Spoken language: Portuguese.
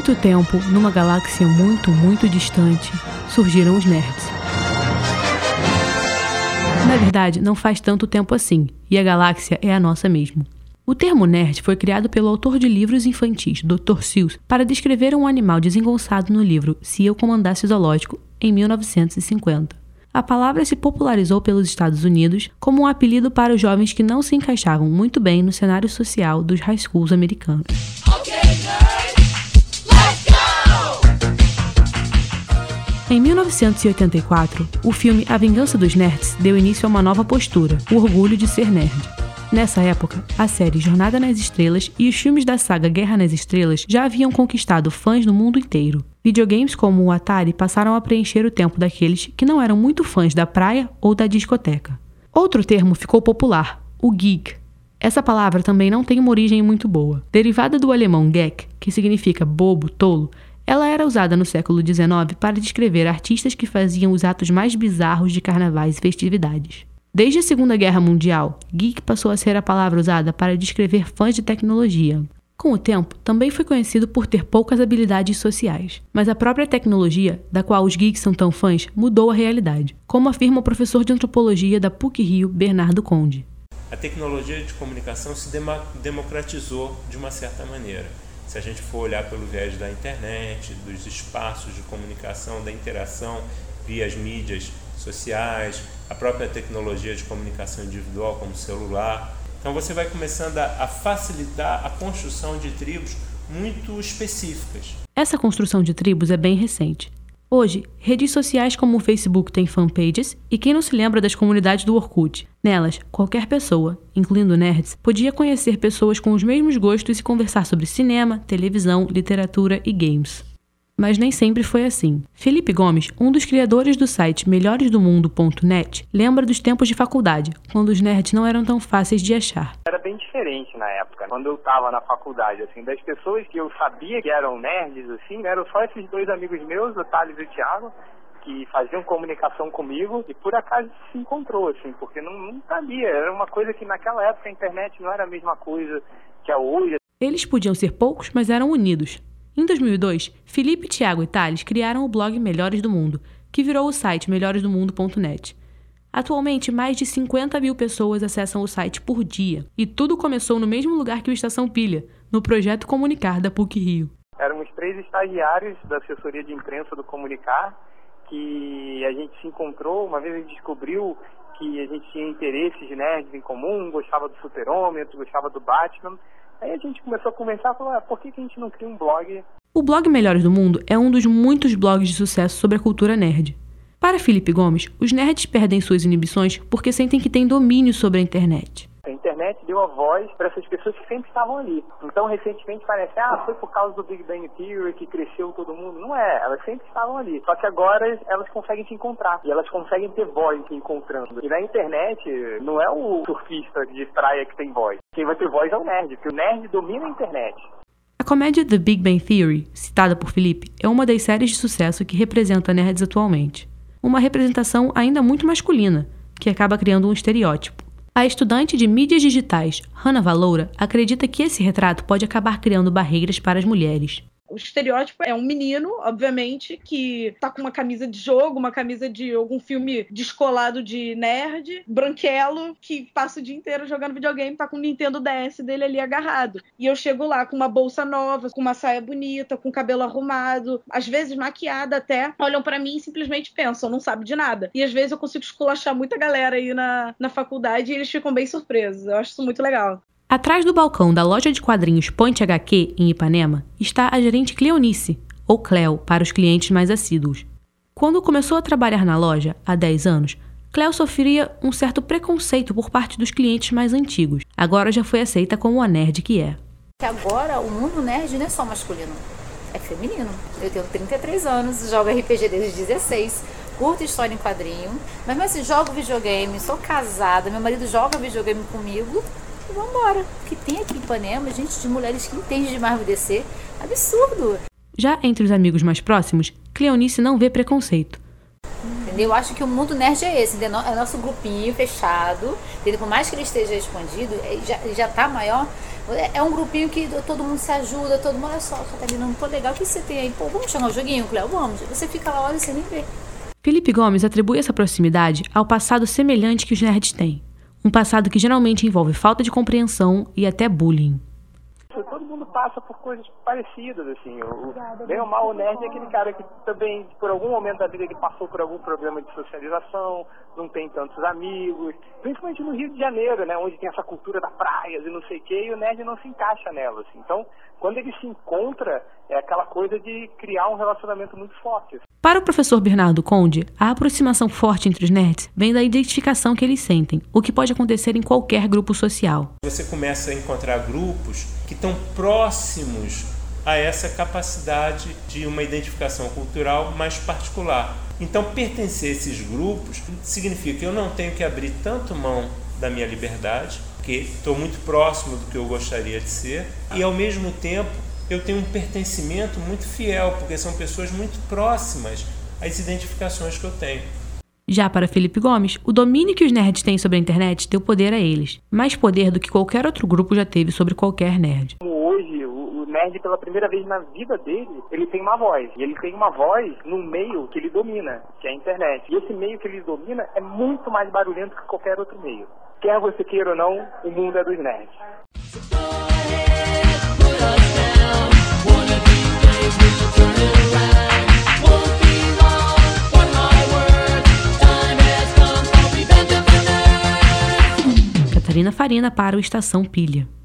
muito tempo, numa galáxia muito, muito distante, surgiram os nerds. Na verdade, não faz tanto tempo assim, e a galáxia é a nossa mesmo. O termo nerd foi criado pelo autor de livros infantis, Dr. Seuss, para descrever um animal desengonçado no livro Se Eu Comandasse o Zoológico, em 1950. A palavra se popularizou pelos Estados Unidos como um apelido para os jovens que não se encaixavam muito bem no cenário social dos high schools americanos. Em 1984, o filme A Vingança dos Nerds deu início a uma nova postura, o orgulho de ser nerd. Nessa época, a série Jornada nas Estrelas e os filmes da saga Guerra nas Estrelas já haviam conquistado fãs no mundo inteiro. Videogames como o Atari passaram a preencher o tempo daqueles que não eram muito fãs da praia ou da discoteca. Outro termo ficou popular, o geek. Essa palavra também não tem uma origem muito boa. Derivada do alemão Geck, que significa bobo, tolo, ela era usada no século XIX para descrever artistas que faziam os atos mais bizarros de carnavais e festividades. Desde a Segunda Guerra Mundial, geek passou a ser a palavra usada para descrever fãs de tecnologia. Com o tempo, também foi conhecido por ter poucas habilidades sociais. Mas a própria tecnologia, da qual os geeks são tão fãs, mudou a realidade, como afirma o professor de antropologia da PUC-Rio, Bernardo Conde. A tecnologia de comunicação se democratizou de uma certa maneira. Se a gente for olhar pelo viés da internet, dos espaços de comunicação, da interação via as mídias sociais, a própria tecnologia de comunicação individual como o celular. Então você vai começando a facilitar a construção de tribos muito específicas. Essa construção de tribos é bem recente. Hoje, redes sociais como o Facebook têm fanpages e quem não se lembra das comunidades do Orkut? Nelas, qualquer pessoa, incluindo nerds, podia conhecer pessoas com os mesmos gostos e conversar sobre cinema, televisão, literatura e games. Mas nem sempre foi assim. Felipe Gomes, um dos criadores do site melhoresdomundo.net, lembra dos tempos de faculdade, quando os nerds não eram tão fáceis de achar. Era bem diferente na época, quando eu estava na faculdade, assim, das pessoas que eu sabia que eram nerds, assim, eram só esses dois amigos meus, o Thales e o Thiago, que faziam comunicação comigo e por acaso se encontrou, assim, porque não sabia, era uma coisa que naquela época a internet não era a mesma coisa que é hoje. Eles podiam ser poucos, mas eram unidos. Em 2002, Felipe, Thiago e Thales criaram o blog Melhores do Mundo, que virou o site melhoresdomundo.net. Atualmente, mais de 50 mil pessoas acessam o site por dia, e tudo começou no mesmo lugar que o Estação Pilha, no Projeto Comunicar da PUC-Rio. Éramos 3 estagiários da assessoria de imprensa do Comunicar, que a gente se encontrou, uma vez a gente descobriu que a gente tinha interesses nerds em comum, gostava do Super-Homem, gostava do Batman. Aí a gente começou a conversar e falou, por que a gente não cria um blog? O blog Melhores do Mundo é um dos muitos blogs de sucesso sobre a cultura nerd. Para Felipe Gomes, os nerds perdem suas inibições porque sentem que têm domínio sobre a internet. A internet deu a voz para essas pessoas que sempre estavam ali. Então, recentemente parece, foi por causa do Big Bang Theory que cresceu todo mundo. Não é, elas sempre estavam ali. Só que agora elas conseguem se encontrar. E elas conseguem ter voz se encontrando. E na internet, não é o surfista de praia que tem voz. Quem vai ter voz é o nerd, porque o nerd domina a internet. A comédia The Big Bang Theory, citada por Felipe, é uma das séries de sucesso que representa nerds atualmente. Uma representação ainda muito masculina, que acaba criando um estereótipo. A estudante de mídias digitais, Hannah Valoura, acredita que esse retrato pode acabar criando barreiras para as mulheres. O estereótipo é um menino, obviamente, que tá com uma camisa de jogo, uma camisa de algum filme descolado de nerd, branquelo, que passa o dia inteiro jogando videogame, tá com o Nintendo DS dele ali agarrado. E eu chego lá com uma bolsa nova, com uma saia bonita, com o cabelo arrumado, às vezes maquiada até, olham pra mim e simplesmente pensam, não sabe de nada. E às vezes eu consigo esculachar muita galera aí na faculdade e eles ficam bem surpresos. Eu acho isso muito legal. Atrás do balcão da loja de quadrinhos Ponte HQ, em Ipanema, está a gerente Cleonice, ou Cleo, para os clientes mais assíduos. Quando começou a trabalhar na loja, há 10 anos, Cleo sofria um certo preconceito por parte dos clientes mais antigos. Agora já foi aceita como a nerd que é. Agora o mundo nerd não é só masculino, é feminino. Eu tenho 33 anos, jogo RPG desde os 16, curto história em quadrinho, mas assim, jogo videogame, sou casada, meu marido joga videogame comigo. E vambora, que tem aqui em Ipanema gente de mulheres que entendem de Marvel DC, absurdo. Já entre os amigos mais próximos, Cleonice não vê preconceito. Entendeu? Eu acho que o mundo nerd é esse, é nosso grupinho fechado, entendeu? Por mais que ele esteja expandido, ele já tá maior, É um grupinho que todo mundo se ajuda, todo mundo, olha só, Catarina, não tô legal, o que você tem aí? Pô, vamos jogar um joguinho, Cléo? Vamos. Você fica lá, olha, você nem vê. Felipe Gomes atribui essa proximidade ao passado semelhante que os nerds têm. Um passado que geralmente envolve falta de compreensão e até bullying. Todo mundo passa por coisas parecidas, assim. Bem ou mal, o nerd é aquele cara que também, por algum momento da vida, ele passou por algum problema de socialização, não tem tantos amigos, principalmente no Rio de Janeiro, né, onde tem essa cultura da praia e não sei o quê, e o nerd não se encaixa nela, assim. Então, quando ele se encontra, é aquela coisa de criar um relacionamento muito forte. Para o professor Bernardo Conde, a aproximação forte entre os nerds vem da identificação que eles sentem, o que pode acontecer em qualquer grupo social. Você começa a encontrar grupos que estão próximos a essa capacidade de uma identificação cultural mais particular. Então, pertencer a esses grupos significa que eu não tenho que abrir tanto mão da minha liberdade, porque estou muito próximo do que eu gostaria de ser, e ao mesmo tempo eu tenho um pertencimento muito fiel, porque são pessoas muito próximas às identificações que eu tenho. Já para Felipe Gomes, o domínio que os nerds têm sobre a internet deu poder a eles, mais poder do que qualquer outro grupo já teve sobre qualquer nerd. Hoje, o nerd, pela primeira vez na vida dele, ele tem uma voz. E ele tem uma voz num meio que ele domina, que é a internet. E esse meio que ele domina é muito mais barulhento que qualquer outro meio. Quer você queira ou não, o mundo é dos nerds. Catarina Farina para o Estação Pilha.